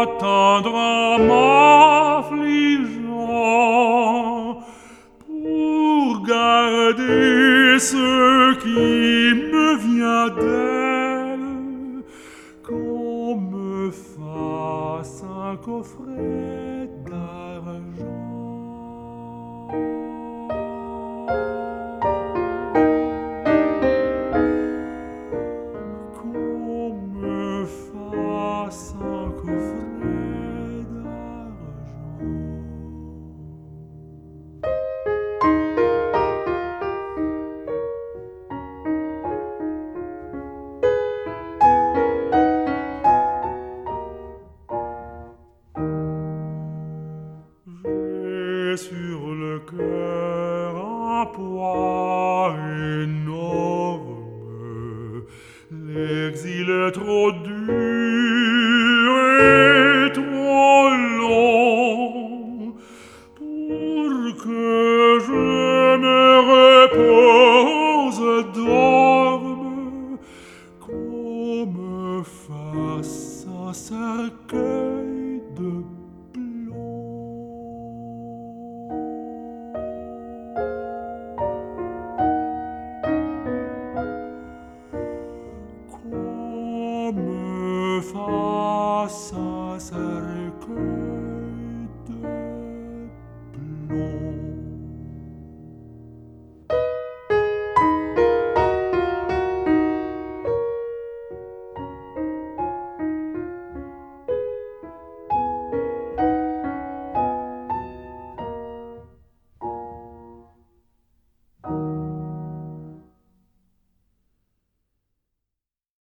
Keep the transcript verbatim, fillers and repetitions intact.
attendre m'affligeant pour garder ce qui me vient d'elle, qu'on me fasse un coffret d'argent. Qu'on me fasse un coffret d'argent. J'ai sur le cœur un poids énorme, l'exil est trop dur et trop long pour que je me repose, dorme, qu'on me fasse un cercueil de qu'on me fasse un cercueil